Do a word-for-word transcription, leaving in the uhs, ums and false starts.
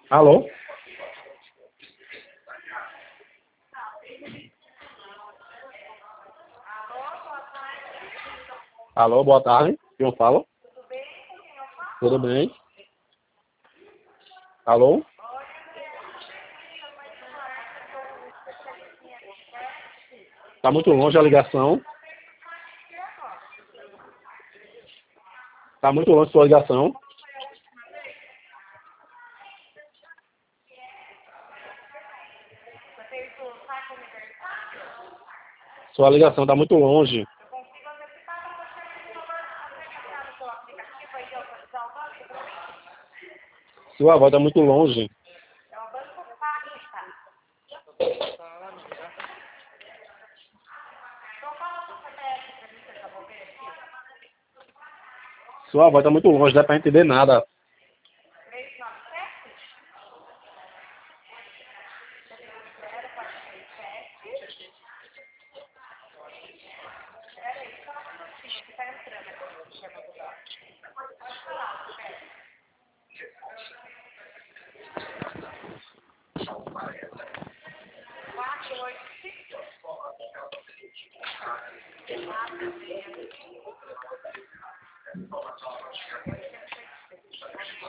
Alô? Alô, boa tarde. Quem eu falo? Tudo bem? Alô? Tá muito longe a ligação. Tá muito longe a sua ligação. Sua ligação tá muito longe. Sua voz tá muito longe. Sua voz tá muito longe, não dá pra entender nada.